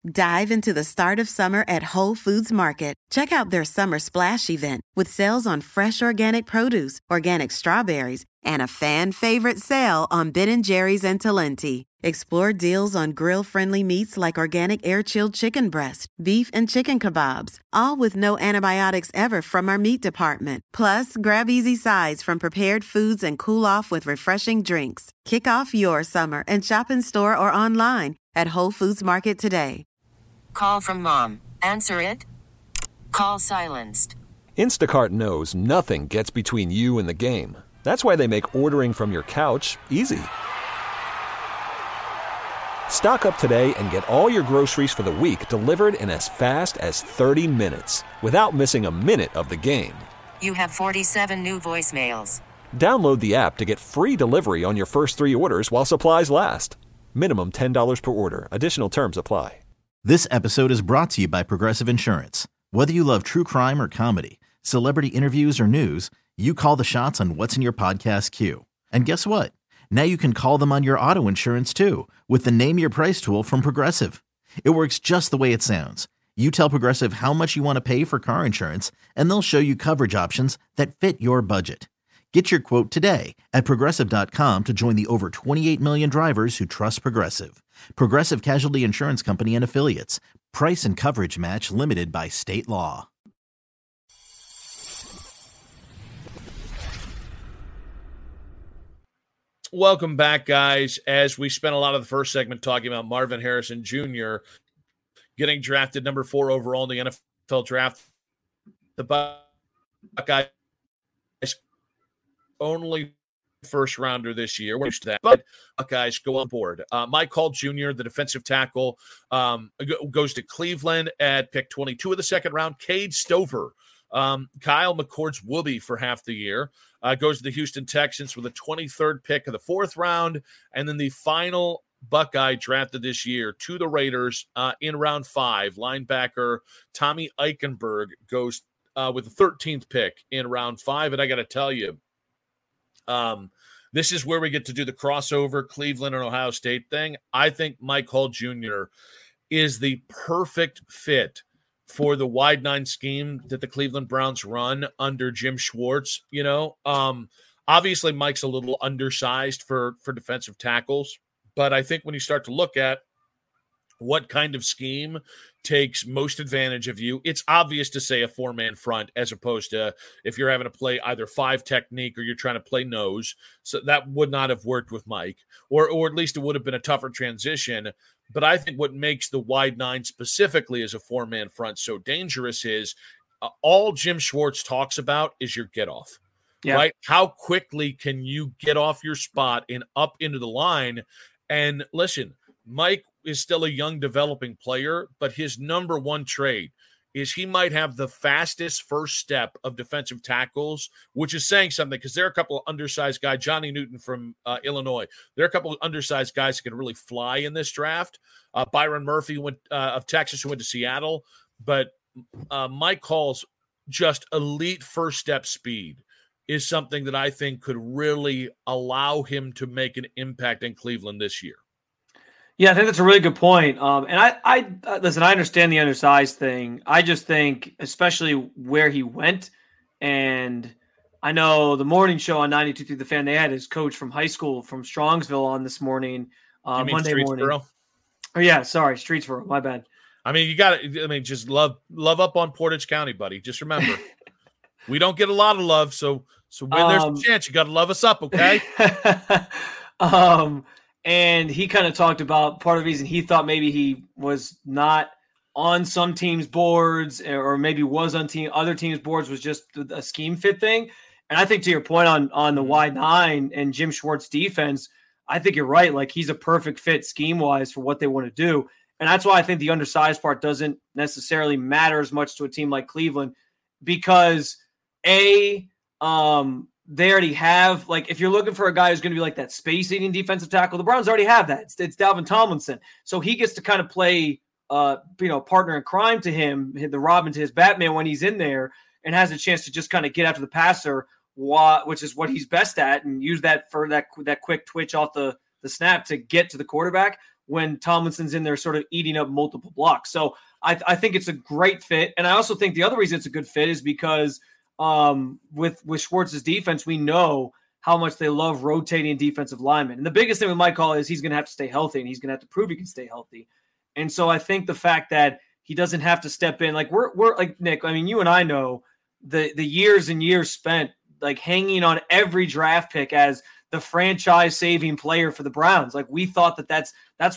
Dive into the start of summer at Whole Foods Market. Check out their Summer Splash event with sales on fresh organic produce, organic strawberries, and a fan-favorite sale on Ben & Jerry's and Talenti. Explore deals on grill-friendly meats like organic air-chilled chicken breast, beef and chicken kebabs, all with no antibiotics ever from our meat department. Plus, grab easy sides from prepared foods and cool off with refreshing drinks. Kick off your summer and shop in store or online at Whole Foods Market today. Call from mom. Answer it. Call silenced. Instacart knows nothing gets between you and the game. That's why they make ordering from your couch easy. Stock up today and get all your groceries for the week delivered in as fast as 30 minutes without missing a minute of the game. You have 47 new voicemails. Download the app to get free delivery on your first 3 orders while supplies last. Minimum $10 per order. Additional terms apply. This episode is brought to you by Progressive Insurance. Whether you love true crime or comedy, celebrity interviews or news, you call the shots on what's in your podcast queue. And guess what? Now you can call them on your auto insurance too with the Name Your Price tool from Progressive. It works just the way it sounds. You tell Progressive how much you want to pay for car insurance, and they'll show you coverage options that fit your budget. Get your quote today at Progressive.com to join the over 28 million drivers who trust Progressive. Progressive Casualty Insurance Company and Affiliates. Price and coverage match limited by state law. Welcome back, guys. As we spent a lot of the first segment talking about Marvin Harrison Jr. getting drafted number 4 overall in the NFL draft, the Buckeyes only first rounder this year. We're used to that, but Buckeyes go on board. Mike Hall Jr., the defensive tackle, goes to Cleveland at pick 22 of the second round. Cade Stover, Kyle McCord's Whoopie for half the year, goes to the Houston Texans with a 23rd pick of the 4th round. And then the final Buckeye drafted this year to the Raiders in round 5, linebacker Tommy Eichenberg goes with the 13th pick in round 5. And I got to tell you, this is where we get to do the crossover Cleveland and Ohio State thing. I think Mike Hall Jr. is the perfect fit for the wide 9 scheme that the Cleveland Browns run under Jim Schwartz. You know, obviously Mike's a little undersized for defensive tackles, but I think when you start to look at what kind of scheme takes most advantage of you, it's obvious to say a 4-man front as opposed to if you're having to play either 5 technique or you're trying to play nose. So that would not have worked with Mike, or at least it would have been a tougher transition. But I think what makes the wide 9 specifically as a 4-man front so dangerous is all Jim Schwartz talks about is your get off, right? How quickly can you get off your spot and up into the line? And listen, Mike is still a young developing player, but his number one trait is he might have the fastest first step of defensive tackles, which is saying something because there are a couple of undersized guys, Johnny Newton from Illinois. There are a couple of undersized guys that can really fly in this draft. Byron Murphy of Texas who went to Seattle, but Mike Hall's just elite first step speed is something that I think could really allow him to make an impact in Cleveland this year. Yeah, I think that's a really good point. And I listen, I understand the undersized thing. I just think, especially where he went, and I know the morning show on 92.3 The Fan, they had his coach from high school from Strongsville on this morning, Monday morning. Oh, yeah, sorry, Streetsboro, my bad. I mean, you got to, I mean, just love up on Portage County, buddy. Just remember, we don't get a lot of love, so when there's a chance, you got to love us up, okay? And he kind of talked about part of the reason he thought maybe he was not on some teams' boards or maybe was on other teams' boards was just a scheme fit thing. And I think to your point on the wide 9 and Jim Schwartz defense, I think you're right. Like, he's a perfect fit scheme-wise for what they want to do. And that's why I think the undersized part doesn't necessarily matter as much to a team like Cleveland because, they already have, like, if you're looking for a guy who's going to be like that space-eating defensive tackle, the Browns already have that. It's Dalvin Tomlinson. So he gets to kind of play, partner in crime to him, the Robin to his Batman when he's in there, and has a chance to just kind of get after the passer, which is what he's best at, and use that for that quick twitch off the snap to get to the quarterback, when Tomlinson's in there sort of eating up multiple blocks. So I think it's a great fit. And I also think the other reason it's a good fit is because with Schwartz's defense, we know how much they love rotating defensive linemen. And the biggest thing with Mike Hall is he's going to have to stay healthy, and he's going to have to prove he can stay healthy. And so I think the fact that he doesn't have to step in, like we're like Nick, I mean, you and I know the years and years spent like hanging on every draft pick as the franchise saving player for the Browns. Like we thought that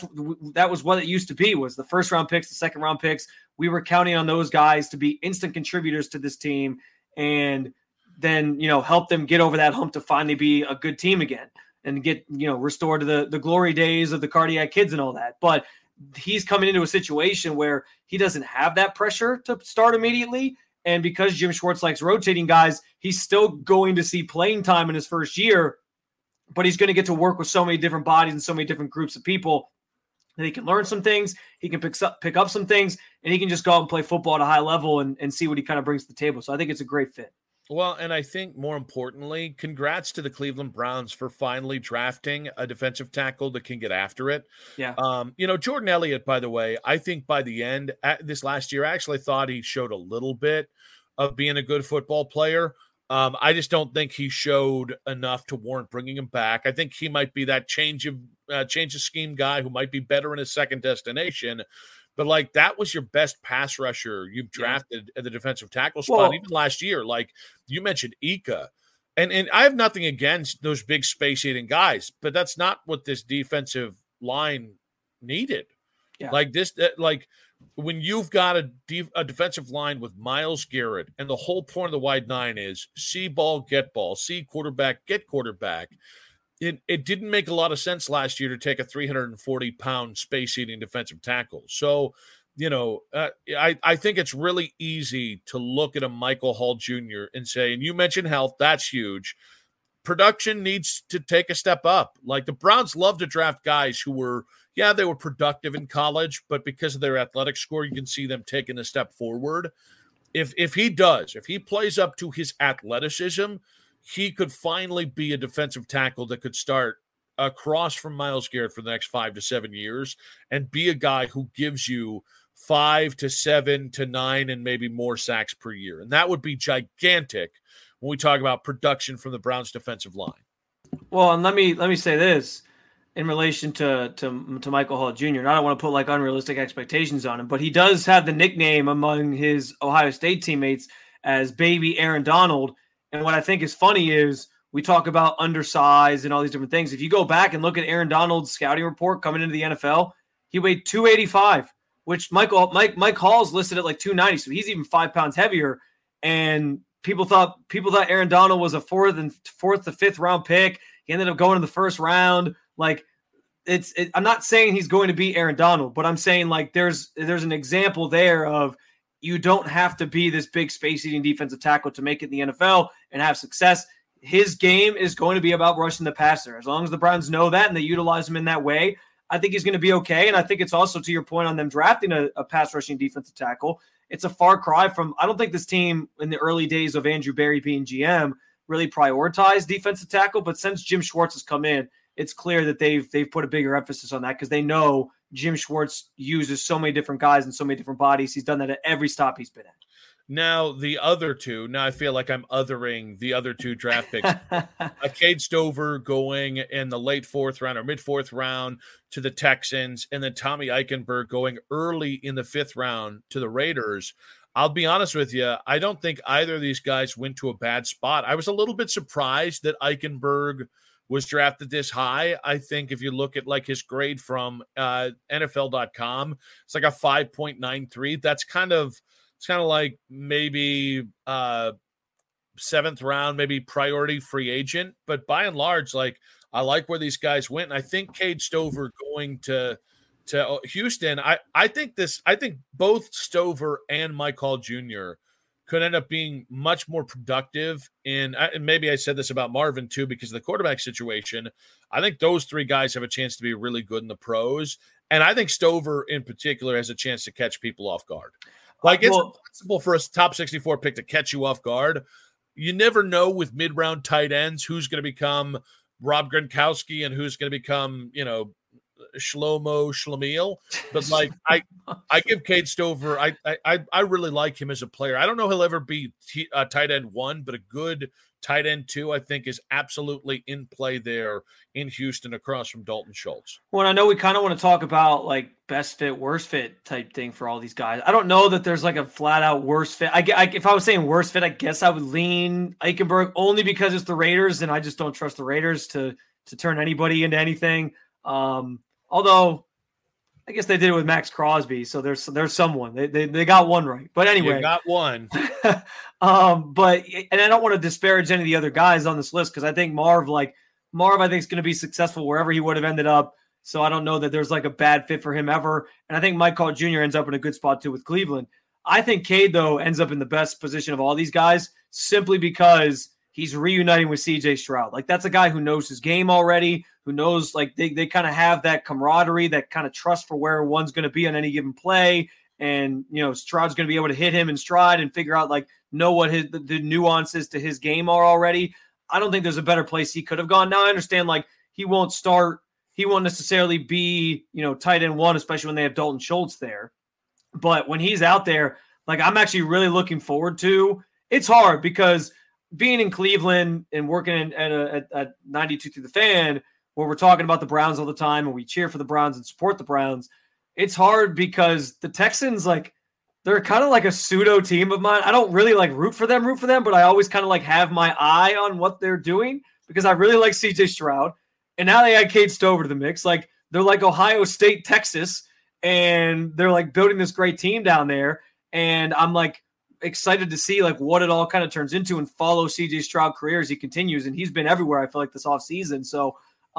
was what it used to be, was the first round picks, the second round picks. We were counting on those guys to be instant contributors to this team and then, help them get over that hump to finally be a good team again and get, restored to the glory days of the Cardiac Kids and all that. But he's coming into a situation where he doesn't have that pressure to start immediately. And because Jim Schwartz likes rotating guys, he's still going to see playing time in his first year, but he's going to get to work with so many different bodies and so many different groups of people that he can learn some things, he can pick up some things, and he can just go out and play football at a high level and see what he kind of brings to the table. So I think it's a great fit. Well, and I think more importantly, congrats to the Cleveland Browns for finally drafting a defensive tackle that can get after it. Yeah. Jordan Elliott, by the way, I think by the end this last year, I actually thought he showed a little bit of being a good football player. I just don't think he showed enough to warrant bringing him back. I think he might be that change of scheme guy who might be better in his second destination. But, like, that was your best pass rusher you've drafted at the defensive tackle spot, even last year. Like, you mentioned Ika. And I have nothing against those big space-eating guys, but that's not what this defensive line needed. Yeah. Like, when you've got a defensive line with Myles Garrett, and the whole point of the wide nine is see ball, get ball, see quarterback, get quarterback. It didn't make a lot of sense last year to take a 340-pound space-eating defensive tackle. So, I think it's really easy to look at a Michael Hall Jr. and say, and you mentioned health, that's huge. Production needs to take a step up. Like the Browns love to draft guys who were, they were productive in college, but because of their athletic score, you can see them taking a step forward. If he plays up to his athleticism, he could finally be a defensive tackle that could start across from Myles Garrett for the next 5 to 7 years and be a guy who gives you 5 to 7 to 9 and maybe more sacks per year. And that would be gigantic when we talk about production from the Browns defensive line. Well, and let me say this in relation to Michael Hall Jr. And I don't want to put like unrealistic expectations on him, but he does have the nickname among his Ohio State teammates as Baby Aaron Donald. And what I think is funny is we talk about undersized and all these different things. If you go back and look at Aaron Donald's scouting report coming into the NFL, he weighed 285, which Mike Hall's listed at like 290. So he's even 5 pounds heavier. And people thought Aaron Donald was a fourth to fifth round pick. He ended up going in the first round. Like I'm not saying he's going to be Aaron Donald, but I'm saying like there's an example there of you don't have to be this big space-eating defensive tackle to make it in the NFL and have success. His game is going to be about rushing the passer. As long as the Browns know that and they utilize him in that way, I think he's going to be okay. And I think it's also, to your point on them drafting a pass-rushing defensive tackle, it's a far cry from – I don't think this team in the early days of Andrew Berry being GM really prioritized defensive tackle. But since Jim Schwartz has come in, it's clear that they've put a bigger emphasis on that because they know Jim Schwartz uses so many different guys and so many different bodies. He's done that at every stop he's been at. Now, the other two, now I feel like I'm othering the other two draft picks. Cade Stover going in the late fourth round or mid-fourth round to the Texans, and then Tommy Eichenberg going early in the fifth round to the Raiders. I'll be honest with you, I don't think either of these guys went to a bad spot. I was a little bit surprised that Eichenberg was drafted this high. I think if you look at like his grade from NFL.com, it's like a 5.93. It's kind of like maybe seventh round, maybe priority free agent. But by and large, like I like where these guys went. And I think Cade Stover going to Houston. I think both Stover and Mike Hall Jr. could end up being much more productive and maybe I said this about Marvin too, because of the quarterback situation. I think those three guys have a chance to be really good in the pros. And I think Stover in particular has a chance to catch people off guard. Like it's possible for a top 64 pick to catch you off guard. You never know with mid-round tight ends who's going to become Rob Gronkowski and who's going to become, Shlomo Shlemiel, but like I give Cade Stover. I really like him as a player. I don't know he'll ever be tight end 1, but a good tight end 2, I think, is absolutely in play there in Houston across from Dalton Schultz. Well, I know we kind of want to talk about like best fit, worst fit type thing for all these guys. I don't know that there's like a flat out worst fit. If I was saying worst fit, I guess I would lean Eichenberg only because it's the Raiders, and I just don't trust the Raiders to turn anybody into anything. Although I guess they did it with Max Crosby, so there's someone they got one right. But anyway, you got one. But I don't want to disparage any of the other guys on this list because I think Marv I think is going to be successful wherever he would have ended up. So I don't know that there's like a bad fit for him ever. And I think Mike Hall Jr. ends up in a good spot too with Cleveland. I think Cade though ends up in the best position of all these guys simply because he's reuniting with CJ Stroud. Like that's a guy who knows his game already, who knows like they kind of have that camaraderie, that kind of trust for where one's going to be on any given play. And, Stroud's going to be able to hit him in stride and figure out know what the nuances to his game are already. I don't think there's a better place he could have gone. Now I understand he won't necessarily be, tight end 1, especially when they have Dalton Schultz there. But when he's out there, I'm actually really looking forward to. It's hard because being in Cleveland and working at 92 Through the Fan, where we're talking about the Browns all the time and we cheer for the Browns and support the Browns, it's hard because the Texans, they're kind of like a pseudo team of mine. I don't really root for them, but I always kind of have my eye on what they're doing because I really like CJ Stroud. And now they add Cade Stover to the mix. They're like Ohio State, Texas, and they're building this great team down there. And I'm excited to see what it all kind of turns into and follow CJ Stroud career as he continues. And he's been everywhere, I feel this offseason. So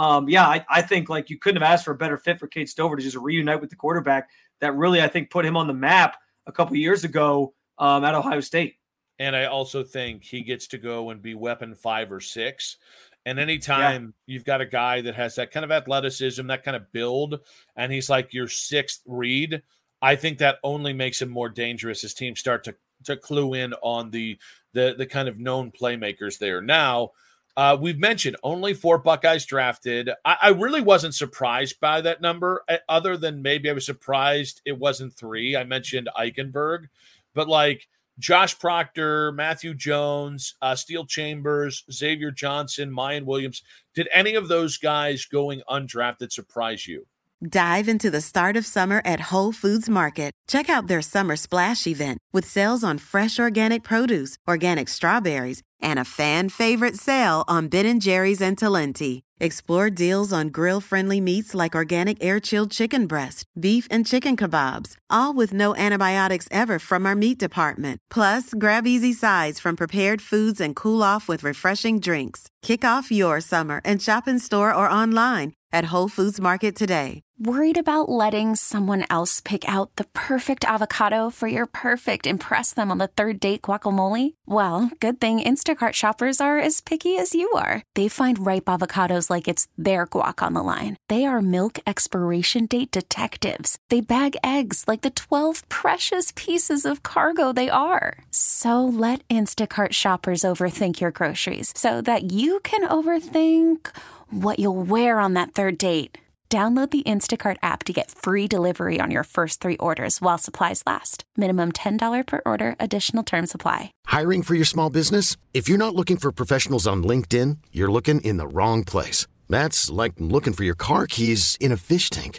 I think you couldn't have asked for a better fit for Cade Stover to just reunite with the quarterback that really, I think, put him on the map a couple of years ago at Ohio State. And I also think he gets to go and be weapon 5 or 6. And anytime you've got a guy that has that kind of athleticism, that kind of build, and he's your 6th read, I think that only makes him more dangerous as teams start to clue in on the kind of known playmakers there. Now, we've mentioned only 4 Buckeyes drafted. I really wasn't surprised by that number, other than maybe I was surprised it wasn't 3. I mentioned Eichenberg, but Josh Proctor, Matthew Jones, Steele Chambers, Xavier Johnson, Mayan Williams, did any of those guys going undrafted surprise you? Dive into the start of summer at Whole Foods Market. Check out their Summer Splash event with sales on fresh organic produce, organic strawberries, and a fan-favorite sale on Ben & Jerry's and Talenti. Explore deals on grill-friendly meats like organic air-chilled chicken breast, beef and chicken kebabs, all with no antibiotics ever from our meat department. Plus, grab easy sides from prepared foods and cool off with refreshing drinks. Kick off your summer and shop in store or online at Whole Foods Market today. Worried about letting someone else pick out the perfect avocado for your perfect impress them on the third date guacamole? Well, good thing Instacart shoppers are as picky as you are. They find ripe avocados like it's their guac on the line. They are milk expiration date detectives. They bag eggs like the 12 precious pieces of cargo they are. So let Instacart shoppers overthink your groceries so that you can overthink what you'll wear on that third date. Download the Instacart app to get free delivery on your first 3 orders while supplies last. Minimum $10 per order. Additional terms apply. Hiring for your small business? If you're not looking for professionals on LinkedIn, you're looking in the wrong place. That's like looking for your car keys in a fish tank.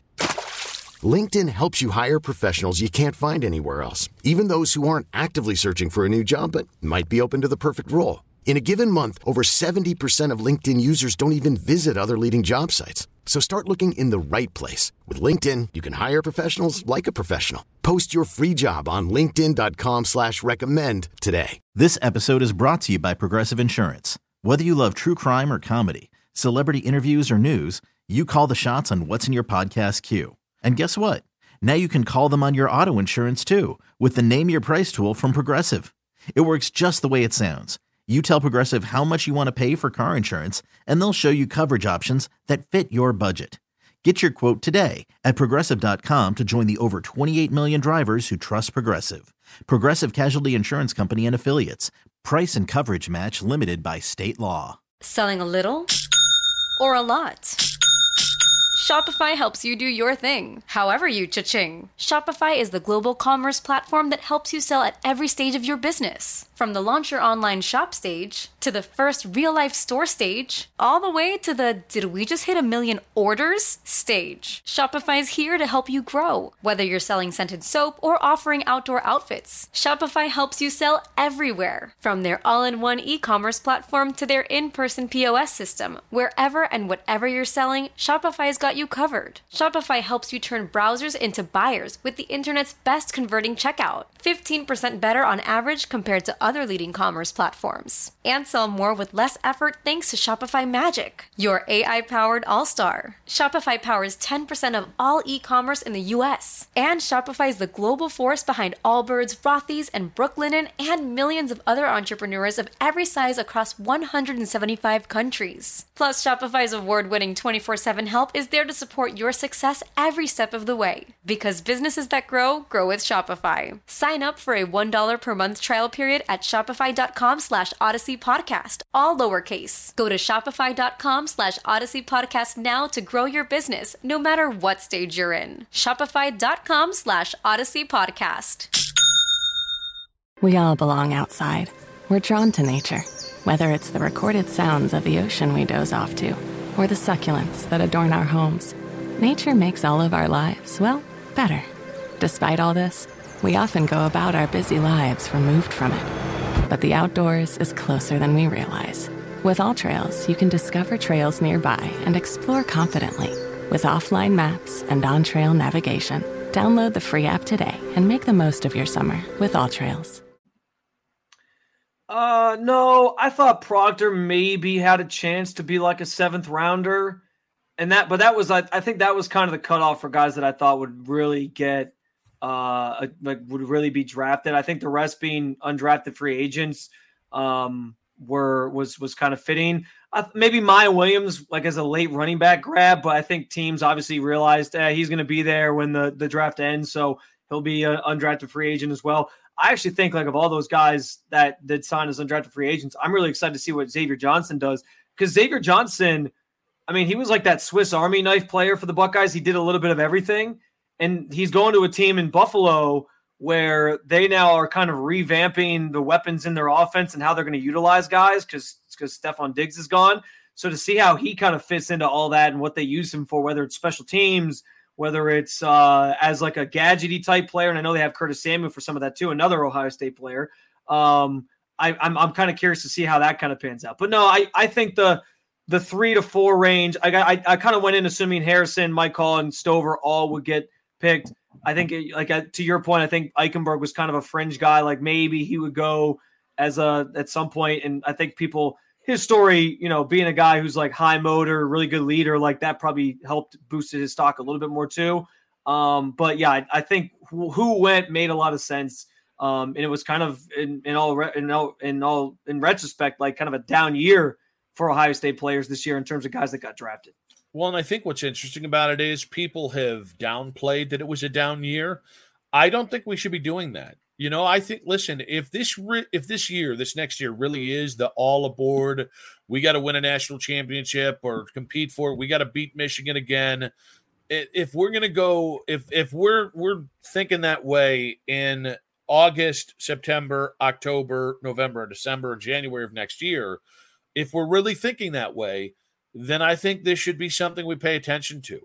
LinkedIn helps you hire professionals you can't find anywhere else, even those who aren't actively searching for a new job but might be open to the perfect role. In a given month, over 70% of LinkedIn users don't even visit other leading job sites. So start looking in the right place. With LinkedIn, you can hire professionals like a professional. Post your free job on linkedin.com/recommend today. This episode is brought to you by Progressive Insurance. Whether you love true crime or comedy, celebrity interviews or news, you call the shots on what's in your podcast queue. And guess what? Now you can call them on your auto insurance too with the Name Your Price tool from Progressive. It works just the way it sounds. You tell Progressive how much you want to pay for car insurance, and they'll show you coverage options that fit your budget. Get your quote today at Progressive.com to join the over 28 million drivers who trust Progressive. Progressive Casualty Insurance Company and Affiliates. Price and coverage match limited by state law. Selling a little or a lot? Shopify helps you do your thing, however you cha-ching. Shopify is the global commerce platform that helps you sell at every stage of your business. From the launch your online shop stage, to the first real-life store stage, all the way to the did we just hit 1 million orders stage. Shopify's here to help you grow. Whether you're selling scented soap or offering outdoor outfits, Shopify helps you sell everywhere. From their all-in-one e-commerce platform to their in-person POS system, wherever and whatever you're selling, Shopify's got you covered. Shopify helps you turn browsers into buyers with the internet's best converting checkout. 15% better on average compared to other leading commerce platforms. And sell more with less effort thanks to Shopify Magic, your AI-powered all-star. Shopify powers 10% of all e-commerce in the US. And Shopify is the global force behind Allbirds, Rothy's, and Brooklinen, and millions of other entrepreneurs of every size across 175 countries. Plus, Shopify's award-winning 24/7 help is there to support your success every step of the way. Because businesses that grow, grow with Shopify. Sign up for a $1 per month trial period at shopify.com/Odyssey Podcast, all lowercase. Go to shopify.com/Odyssey Podcast now to grow your business, no matter what stage you're in. Shopify.com/Odyssey Podcast. We all belong outside. We're drawn to nature, whether it's the recorded sounds of the ocean we doze off to, or the succulents that adorn our homes. Nature makes all of our lives, well, better. Despite all this, we often go about our busy lives removed from it. But the outdoors is closer than we realize. With AllTrails, you can discover trails nearby and explore confidently. With offline maps and on-trail navigation, download the free app today and make the most of your summer with AllTrails. No, I thought Proctor maybe had a chance to be like a 7th rounder, but that was, I think that was kind of the cutoff for guys that I thought would really get, would really be drafted. I think the rest being undrafted free agents, was kind of fitting. Maybe Maya Williams, like as a late running back grab, but I think teams obviously realized he's going to be there when the draft ends, so he'll be an undrafted free agent as well. I actually think like of all those guys that did sign as undrafted free agents, I'm really excited to see what Xavier Johnson does, because Xavier Johnson, I mean, he was like that Swiss Army knife player for the Buckeyes. He did a little bit of everything, and he's going to a team in Buffalo where they now are kind of revamping the weapons in their offense and how they're going to utilize guys because Stephon Diggs is gone. So to see how he kind of fits into all that and what they use him for, whether it's special teams, whether it's as like a gadgety type player, and I know they have Curtis Samuel for some of that too, another Ohio State player. I'm kind of curious to see how that kind of pans out. But no, I think the 3 to 4 range, I kind of went in assuming Harrison, Mike Hall, and Stover all would get picked. I think, to your point, I think Eichenberg was kind of a fringe guy. Like maybe he would go at some point, and I think his story, being a guy who's like high motor, really good leader, like that probably helped boost his stock a little bit more too. But yeah, I think who went made a lot of sense. And it was kind of in retrospect, like kind of a down year for Ohio State players this year in terms of guys that got drafted. Well, and I think what's interesting about it is people have downplayed that it was a down year. I don't think we should be doing that. I think, listen, if this next year really is the all aboard, we got to win a national championship or compete for it, we got to beat Michigan again. If we're going to go, if we're thinking that way in August, September, October, November, December, January of next year, if we're really thinking that way, then I think this should be something we pay attention to.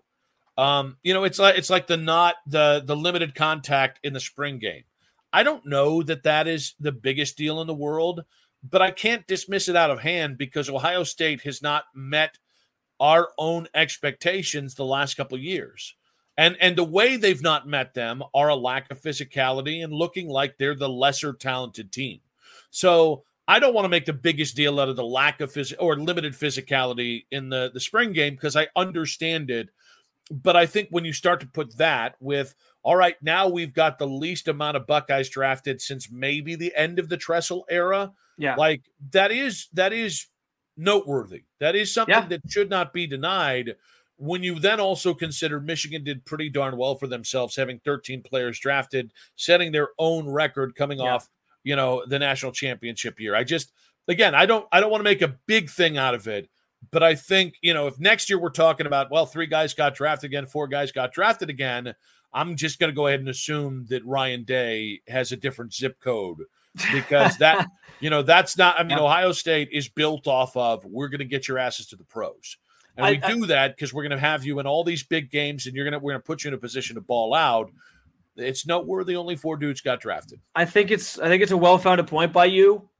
It's like the limited contact in the spring game. I don't know that is the biggest deal in the world, but I can't dismiss it out of hand because Ohio State has not met our own expectations the last couple of years. And the way they've not met them are a lack of physicality and looking like they're the lesser talented team. So I don't want to make the biggest deal out of the lack of limited physicality in the spring game because I understand it. But I think when you start to put that with, all right, now we've got the least amount of Buckeyes drafted since maybe the end of the Tressel era. Yeah. Like that is noteworthy. That is something that should not be denied. When you then also consider Michigan did pretty darn well for themselves, having 13 players drafted, setting their own record coming off, the national championship year. I don't want to make a big thing out of it, But I think, if next year we're talking about, 3 guys got drafted again, 4 guys got drafted again, I'm just going to go ahead and assume that Ryan Day has a different zip code, because that's not, Ohio State is built off of, we're going to get your asses to the pros. And we do that because we're going to have you in all these big games, and we're going to put you in a position to ball out. It's noteworthy only 4 dudes got drafted. I think it's a well-founded point by you.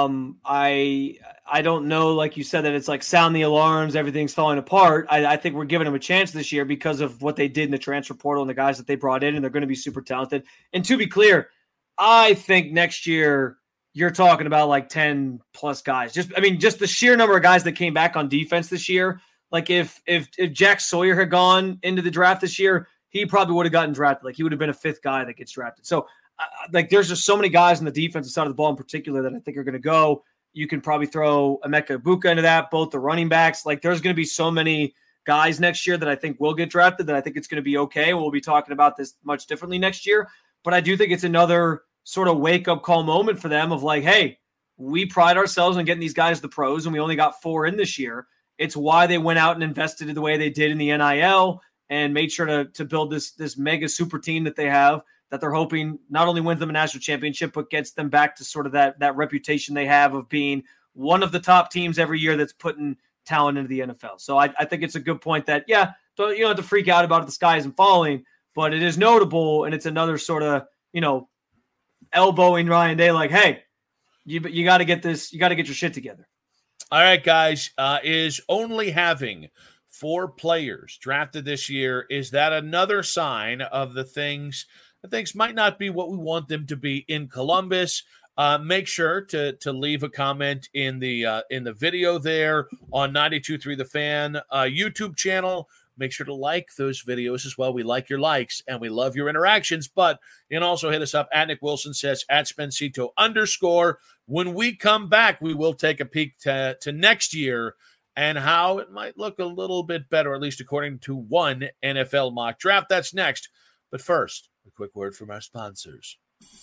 I don't know, like you said, that it's like sound the alarms, everything's falling apart. I think we're giving them a chance this year because of what they did in the transfer portal and the guys that they brought in, and they're going to be super talented. And to be clear, I think next year you're talking about like 10 plus guys. Just the sheer number of guys that came back on defense this year. Like if Jack Sawyer had gone into the draft this year, he probably would have gotten drafted. Like he would have been a 5th guy that gets drafted. So there's just so many guys on the defensive side of the ball in particular that I think are going to go. You can probably throw Emeka Egbuka into that, both the running backs. Like there's going to be so many guys next year that I think will get drafted that I think it's going to be okay. We'll be talking about this much differently next year. But I do think it's another sort of wake-up call moment for them of like, hey, we pride ourselves on getting these guys the pros, and we only got 4 in this year. It's why they went out and invested in the way they did in the NIL and made sure to build this mega super team that they have, that they're hoping not only wins them a national championship, but gets them back to sort of that reputation they have of being one of the top teams every year that's putting talent into the NFL. So I think it's a good point that, you don't have to freak out about it, the sky isn't falling, but it is notable, and it's another sort of, elbowing Ryan Day like, hey, you got to get this, you got to get your shit together. All right, guys, is only having 4 players drafted this year, is that another sign of the things might not be what we want them to be in Columbus? Make sure to leave a comment in the video there on 92.3 The Fan YouTube channel. Make sure to like those videos as well. We like your likes and we love your interactions. But you can also hit us up at Nick Wilson Says, at Spencito_. When we come back, we will take a peek to next year and how it might look a little bit better, at least according to one NFL mock draft. That's next. But first, a quick word from our sponsors.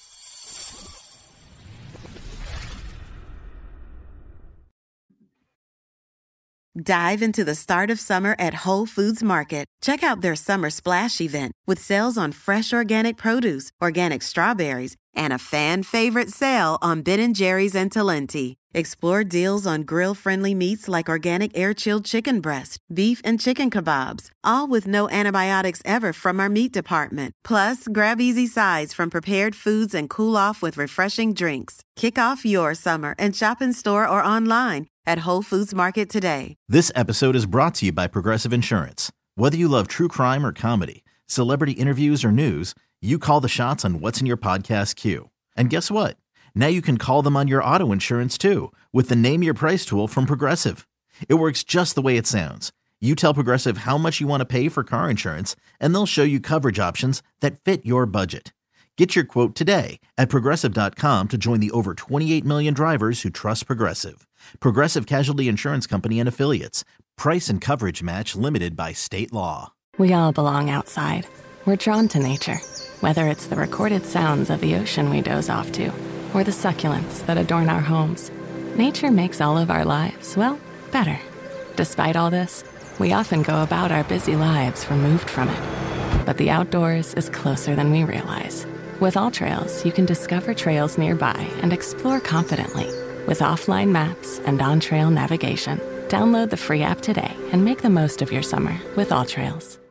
Dive into the start of summer at Whole Foods Market. Check out their Summer Splash event with sales on fresh organic produce, organic strawberries, and a fan-favorite sale on Ben & Jerry's and Talenti. Explore deals on grill-friendly meats like organic air-chilled chicken breast, beef and chicken kebabs, all with no antibiotics ever from our meat department. Plus, grab easy sides from prepared foods and cool off with refreshing drinks. Kick off your summer and shop in store or online at Whole Foods Market today. This episode is brought to you by Progressive Insurance. Whether you love true crime or comedy, celebrity interviews or news, you call the shots on what's in your podcast queue. And guess what? Now you can call them on your auto insurance too with the Name Your Price tool from Progressive. It works just the way it sounds. You tell Progressive how much you want to pay for car insurance, and they'll show you coverage options that fit your budget. Get your quote today at Progressive.com to join the over 28 million drivers who trust Progressive. Progressive Casualty Insurance Company and Affiliates. Price and coverage match limited by state law. We all belong outside. We're drawn to nature, whether it's the recorded sounds of the ocean we doze off to, or the succulents that adorn our homes. Nature makes all of our lives, well, better. Despite all this, we often go about our busy lives removed from it. But the outdoors is closer than we realize. With AllTrails, you can discover trails nearby and explore confidently. With offline maps and on-trail navigation, download the free app today and make the most of your summer with AllTrails.